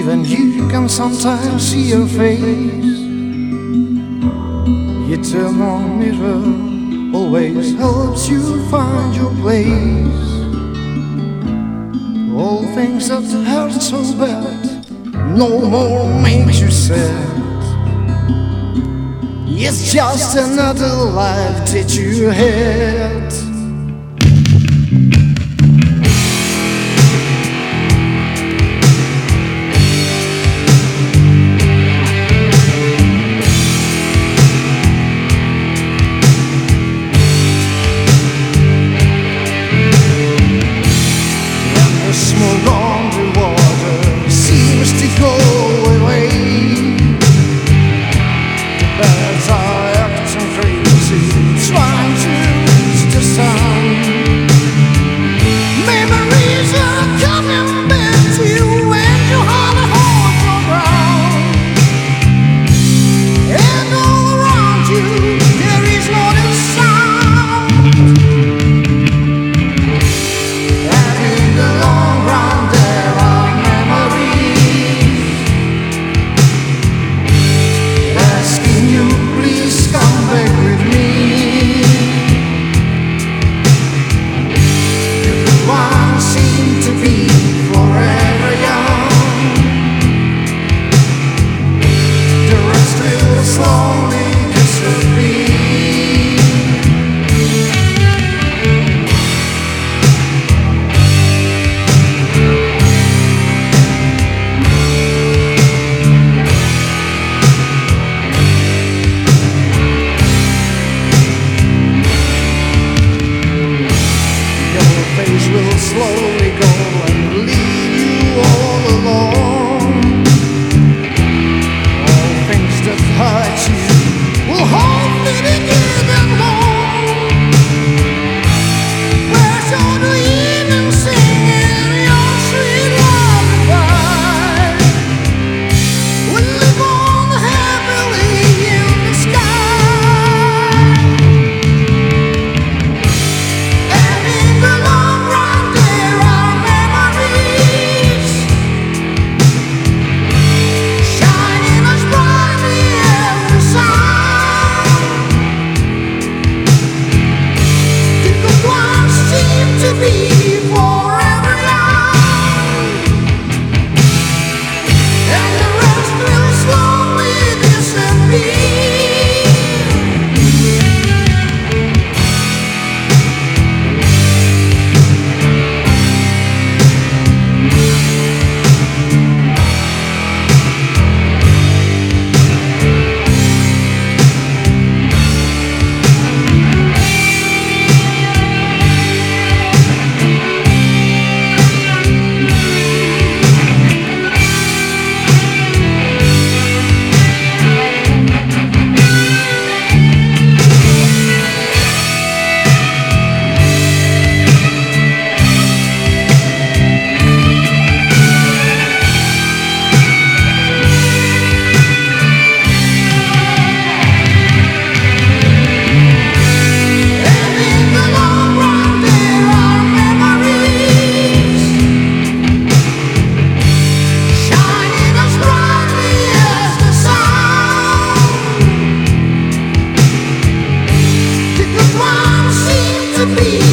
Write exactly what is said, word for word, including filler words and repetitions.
Even you can sometimes see your face. The eternal mirror always helps you find your place. All things that hurt so bad no more makes you sad. It's just another life that you had. Will slowly go and leave you all alone. All things that hurt you will hold me together more. Where's all the evening singing your sweet lullaby? We live on happily in the sky. And in the long to be forever young, and the rest will slowly disappear. To be